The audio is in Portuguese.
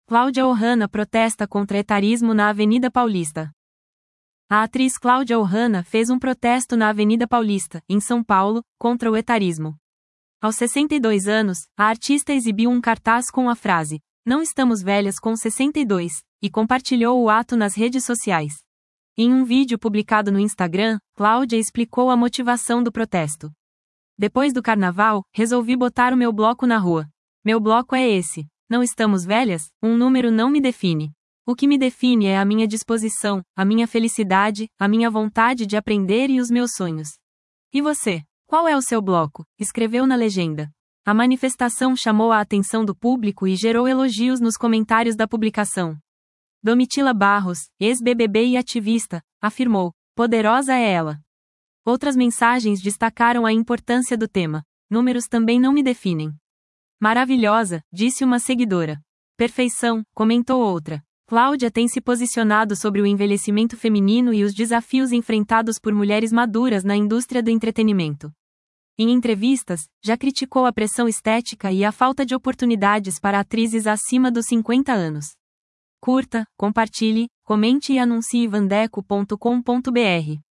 Cláudia Ohana protesta contra etarismo na Avenida Paulista. A atriz Cláudia Ohana fez um protesto na Avenida Paulista, em São Paulo, contra o etarismo. Aos 62 anos, a artista exibiu um cartaz com a frase, "Não estamos velhas com 62", e compartilhou o ato nas redes sociais. Em um vídeo publicado no Instagram, Cláudia explicou a motivação do protesto. "Depois do carnaval, resolvi botar o meu bloco na rua. Meu bloco é esse. Não estamos velhas? Um número não me define. O que me define é a minha disposição, a minha felicidade, a minha vontade de aprender e os meus sonhos. E você? Qual é o seu bloco?", escreveu na legenda. A manifestação chamou a atenção do público e gerou elogios nos comentários da publicação. Domitila Barros, ex-BBB e ativista, afirmou: "Poderosa é ela". Outras mensagens destacaram a importância do tema. "Números também não me definem". "Maravilhosa", disse uma seguidora. "Perfeição", comentou outra. Cláudia tem se posicionado sobre o envelhecimento feminino e os desafios enfrentados por mulheres maduras na indústria do entretenimento. Em entrevistas, já criticou a pressão estética e a falta de oportunidades para atrizes acima dos 50 anos. Curta, compartilhe, comente e anuncie vandeco.com.br.